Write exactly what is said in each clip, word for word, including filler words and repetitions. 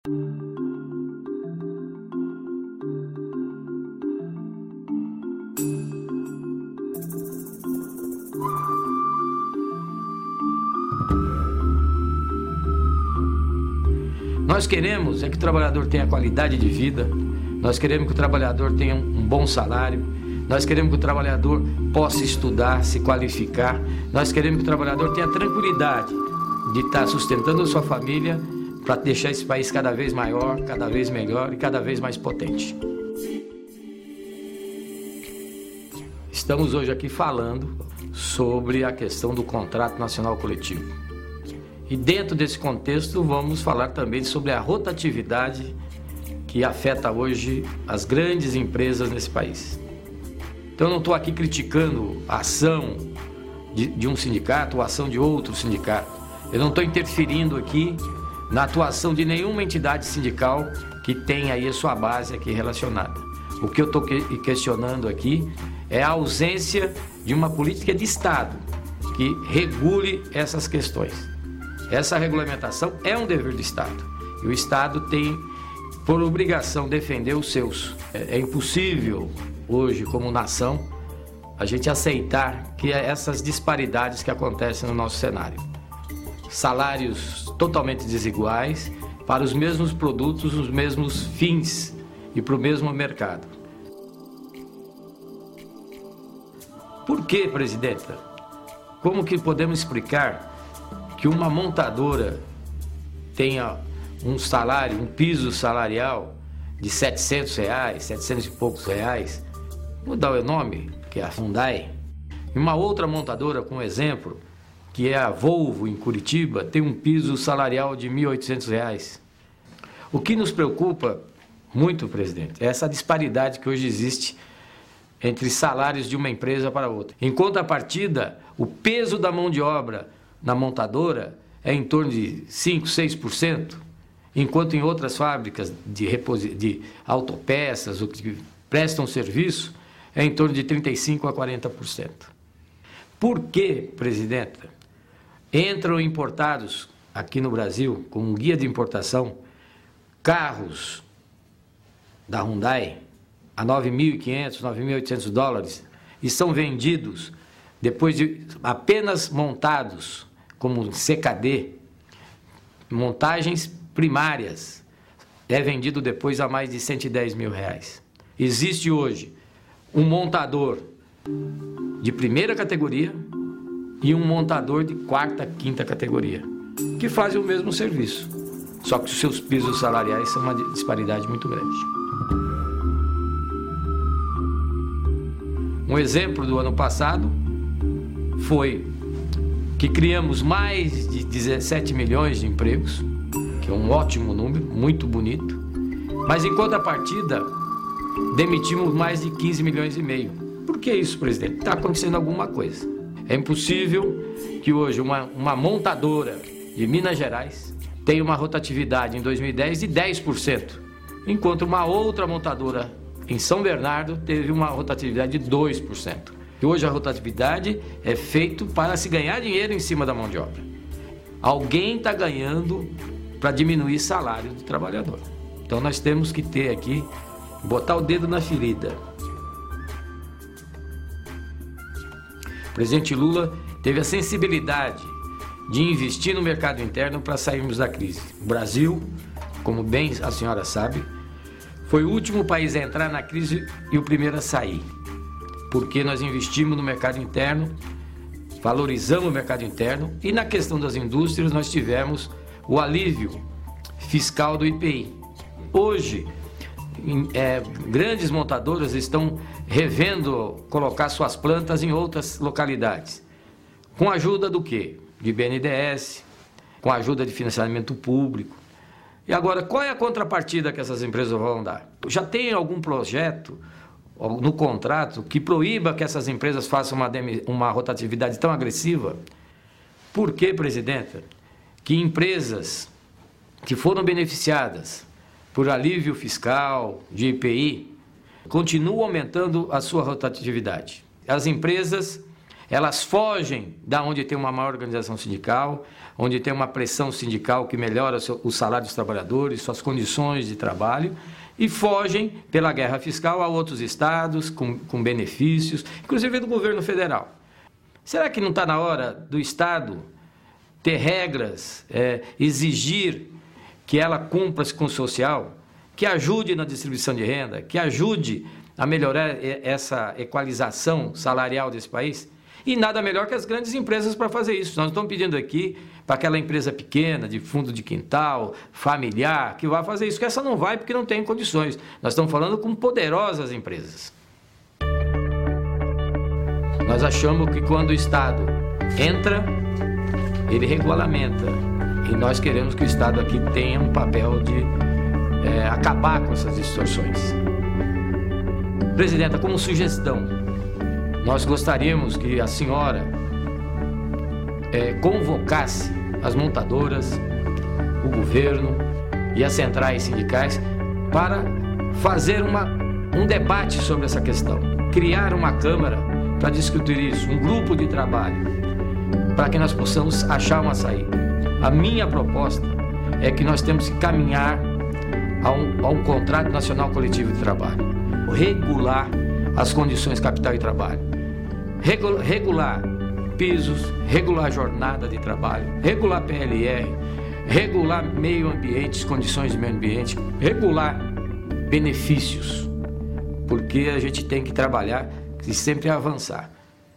Nós queremos é que o trabalhador tenha qualidade de vida, nós queremos que o trabalhador tenha um bom salário, nós queremos que o trabalhador possa estudar, se qualificar, nós queremos que o trabalhador tenha tranquilidade de estar sustentando a sua família para deixar esse país cada vez maior, cada vez melhor e cada vez mais potente. Estamos hoje aqui falando sobre a questão do contrato nacional coletivo. E dentro desse contexto vamos falar também sobre a rotatividade que afeta hoje as grandes empresas nesse país. Então eu não estou aqui criticando a ação de, de um sindicato ou a ação de outro sindicato. Eu não estou interferindo aqui na atuação de nenhuma entidade sindical que tenha aí a sua base aqui relacionada. O que eu estou questionando aqui é a ausência de uma política de Estado que regule essas questões. Essa regulamentação é um dever do Estado e o Estado tem por obrigação defender os seus. É, é impossível hoje, como nação, a gente aceitar que essas disparidades que acontecem no nosso cenário. Salários totalmente desiguais para os mesmos produtos, os mesmos fins e para o mesmo mercado. Por que, presidenta? Como que podemos explicar que uma montadora tenha um salário, um piso salarial de setecentos reais, setecentos e poucos reais, vou dar o nome, que é a Hyundai, e uma outra montadora, com exemplo, que é a Volvo em Curitiba, tem um piso salarial de mil e oitocentos reais. O que nos preocupa muito, presidente, é essa disparidade que hoje existe entre salários de uma empresa para outra. Em contrapartida, o peso da mão de obra na montadora é em torno de cinco, seis por cento, enquanto em outras fábricas de, reposi- de autopeças ou que prestam serviço é em torno de trinta e cinco a quarenta por cento. Por que, presidenta, entram importados aqui no Brasil, com um guia de importação, carros da Hyundai a nove mil e quinhentos, nove mil e oitocentos dólares e são vendidos depois de apenas montados como C K D, montagens primárias, é vendido depois a mais de cento e dez mil reais. Existe hoje um montador de primeira categoria e um montador de quarta, quinta categoria, que fazem o mesmo serviço, só que os seus pisos salariais são uma disparidade muito grande. Um exemplo do ano passado foi que criamos mais de dezessete milhões de empregos, que é um ótimo número, muito bonito, mas em contrapartida demitimos mais de quinze milhões e meio. Por que isso, presidente? Está acontecendo alguma coisa. É impossível que hoje uma, uma montadora de Minas Gerais tenha uma rotatividade em dois mil e dez de dez por cento, enquanto uma outra montadora em São Bernardo teve uma rotatividade de dois por cento. E hoje a rotatividade é feita para se ganhar dinheiro em cima da mão de obra. Alguém está ganhando para diminuir o salário do trabalhador. Então nós temos que ter aqui, botar o dedo na ferida. O presidente Lula teve a sensibilidade de investir no mercado interno para sairmos da crise. O Brasil, como bem a senhora sabe, foi o último país a entrar na crise e o primeiro a sair. Porque nós investimos no mercado interno, valorizamos o mercado interno e na questão das indústrias nós tivemos o alívio fiscal do I P I. Hoje, é, grandes montadoras estão revendo colocar suas plantas em outras localidades. Com a ajuda do quê? De B N D E S, com a ajuda de financiamento público. E agora, qual é a contrapartida que essas empresas vão dar? Já tem algum projeto no contrato que proíba que essas empresas façam uma, uma rotatividade tão agressiva? Por que, presidenta, que empresas que foram beneficiadas por alívio fiscal, de I P I, continuam aumentando a sua rotatividade? As empresas, elas fogem da onde tem uma maior organização sindical, onde tem uma pressão sindical que melhora o salário dos trabalhadores, suas condições de trabalho, e fogem pela guerra fiscal a outros estados, com, com benefícios, inclusive do governo federal. Será que não está na hora do Estado ter regras, é, exigir que ela cumpra-se com o social, que ajude na distribuição de renda, que ajude a melhorar essa equalização salarial desse país? E nada melhor que as grandes empresas para fazer isso. Nós estamos pedindo aqui para aquela empresa pequena, de fundo de quintal, familiar, que vai fazer isso, que essa não vai porque não tem condições. Nós estamos falando com poderosas empresas. Nós achamos que quando o Estado entra, ele regulamenta. E nós queremos que o Estado aqui tenha um papel de é, acabar com essas distorções. Presidenta, como sugestão, nós gostaríamos que a senhora é, convocasse as montadoras, o governo e as centrais sindicais para fazer uma, um debate sobre essa questão. Criar uma Câmara para discutir isso, um grupo de trabalho, para que nós possamos achar uma saída. A minha proposta é que nós temos que caminhar a um, a um contrato nacional coletivo de trabalho, regular as condições capital e trabalho, Regula, regular pisos, regular jornada de trabalho, regular P L R, regular meio ambiente, condições de meio ambiente, regular benefícios, porque a gente tem que trabalhar e sempre avançar.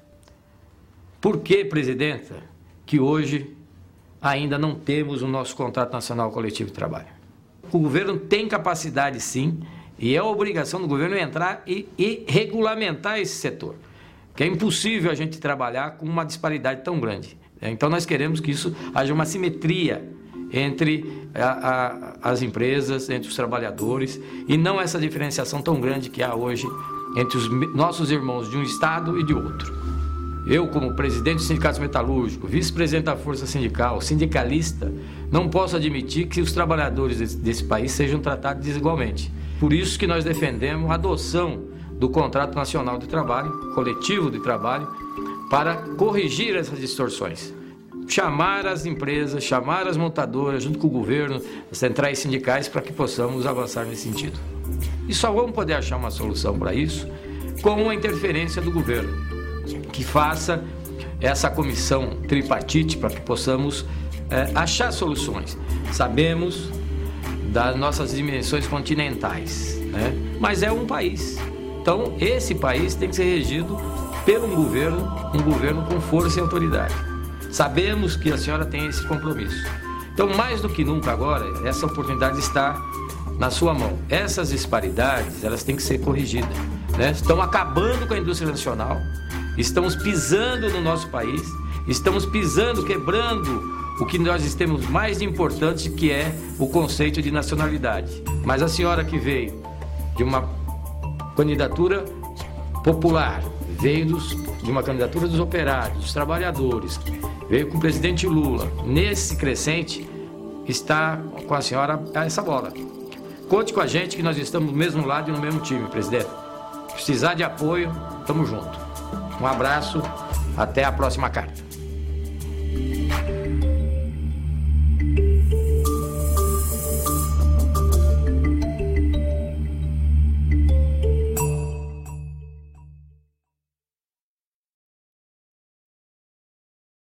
Por que, presidenta, que hoje ainda não temos o nosso contrato nacional coletivo de trabalho? O governo tem capacidade, sim, e é a obrigação do governo entrar e, e regulamentar esse setor, que é impossível a gente trabalhar com uma disparidade tão grande. Então nós queremos que isso haja uma simetria entre a, a, as empresas, entre os trabalhadores, e não essa diferenciação tão grande que há hoje entre os nossos irmãos de um estado e de outro. Eu, como presidente do Sindicato Metalúrgico, vice-presidente da Força Sindical, sindicalista, não posso admitir que os trabalhadores desse, desse país sejam tratados desigualmente. Por isso que nós defendemos a adoção do Contrato Nacional de Trabalho, coletivo de trabalho, para corrigir essas distorções. Chamar as empresas, chamar as montadoras, junto com o governo, as centrais sindicais, para que possamos avançar nesse sentido. E só vamos poder achar uma solução para isso com a interferência do governo, que faça essa comissão tripartite para que possamos é, achar soluções. Sabemos das nossas dimensões continentais, né? Mas é um país. Então, esse país tem que ser regido pelo um governo, um governo com força e autoridade. Sabemos que a senhora tem esse compromisso. Então, mais do que nunca agora, essa oportunidade está na sua mão. Essas disparidades, elas têm que ser corrigidas, né? Estão acabando com a indústria nacional, estamos pisando no nosso país, estamos pisando, quebrando o que nós temos mais importante, que é o conceito de nacionalidade. Mas a senhora que veio de uma candidatura popular, veio dos, de uma candidatura dos operários, dos trabalhadores, veio com o presidente Lula, nesse crescente, está com a senhora essa bola. Conte com a gente que nós estamos do mesmo lado e no mesmo time, presidente. Precisar de apoio, estamos juntos. Um abraço, até a próxima carta.